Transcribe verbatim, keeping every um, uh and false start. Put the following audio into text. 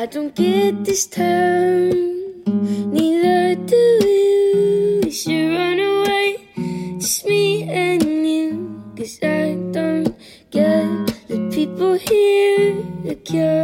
don't get this turn, neither do you. We should run away, just me and you. Cause I don't get the people here to care.